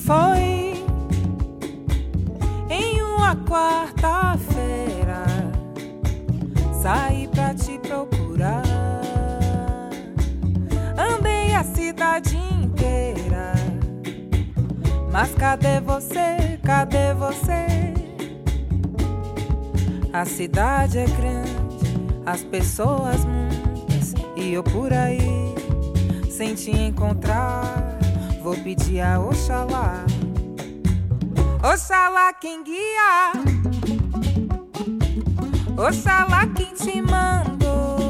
Foi em uma quarta-feira, saí pra te procurar. Andei a cidade inteira, mas cadê você? Cadê você? A cidade é grande, as pessoas muitas, e eu por aí sem te encontrar. Vou pedir a Oxalá, Oxalá quem guia, Oxalá quem te mandou.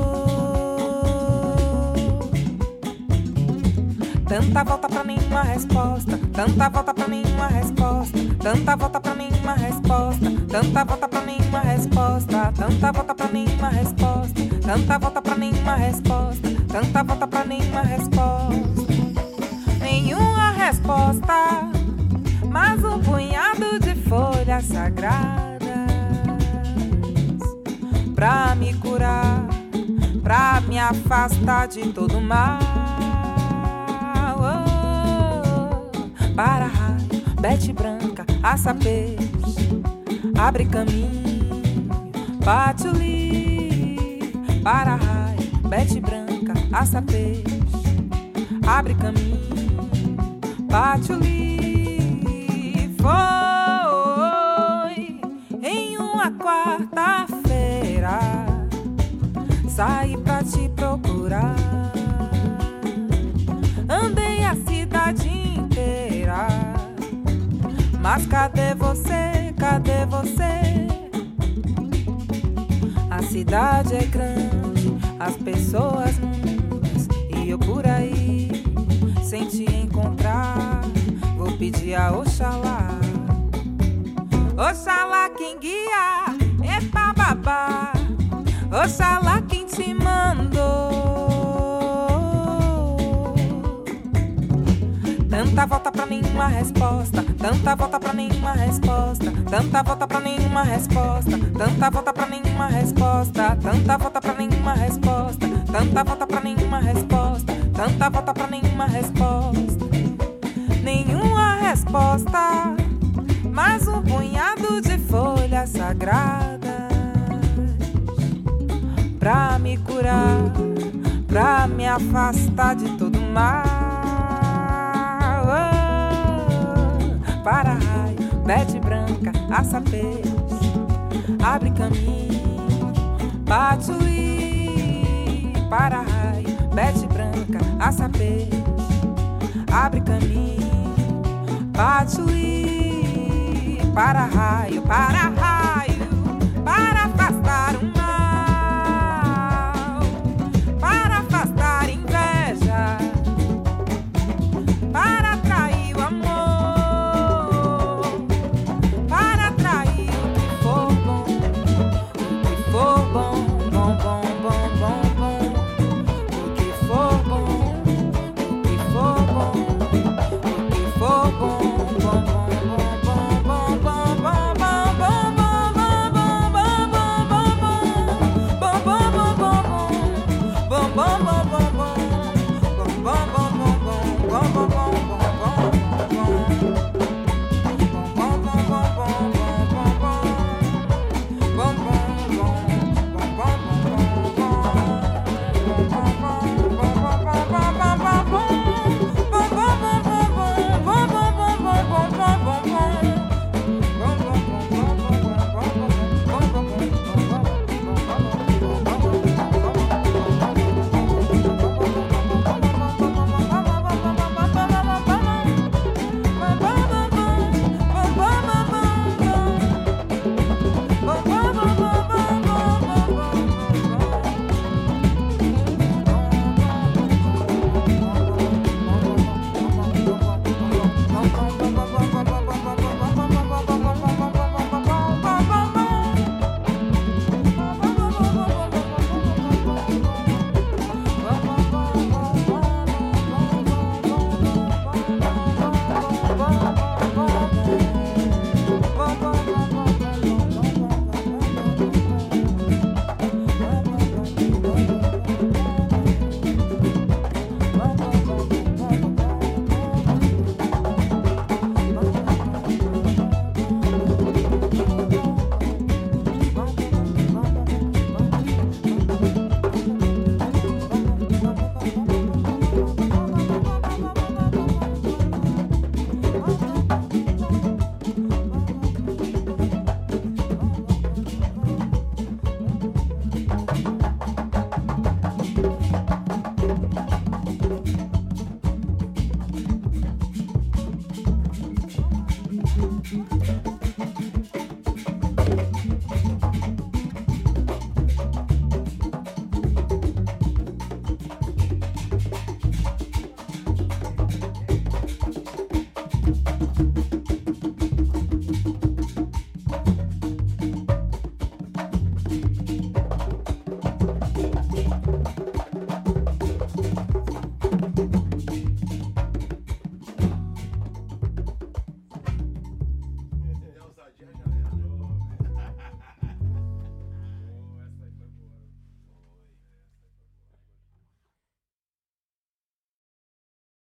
Tanta volta pra nenhuma resposta, tanta volta pra nenhuma resposta, tanta volta pra nenhuma resposta, tanta volta pra nenhuma resposta, tanta volta pra nenhuma resposta, tanta volta pra nenhuma resposta, tanta volta pra nenhuma resposta. Nenhuma resposta, mas um punhado de folhas sagradas pra me curar, pra me afastar de todo mal. Oh, para raio, bete branca, assa peixe, abre caminho, patchouli. Para raio, bete branca, assa peixe, abre caminho, patchouli. Foi em uma quarta-feira, saí pra te procurar. Andei a cidade inteira, mas cadê você? Cadê você? A cidade é grande, as pessoas muitas, e eu por aí sem te encontrar. Vou pedir a Oxalá, Oxalá quem guia, epa babá, Oxalá quem te mandou. Tanta volta pra nenhuma resposta, tanta volta pra nenhuma resposta, tanta volta pra nenhuma resposta, tanta volta pra nenhuma resposta, tanta volta pra nenhuma resposta, tanta volta pra nenhuma resposta, tanta volta pra nenhuma resposta. Nenhuma resposta, mas um punhado de folhas sagradas pra me curar, pra me afastar de todo mal. Oh, para raio, bete branca, assa peixe, abre caminho, patchouli. Para raio, bete branca, assa peixe, abre caminho, patchouli. Para raio, para raio.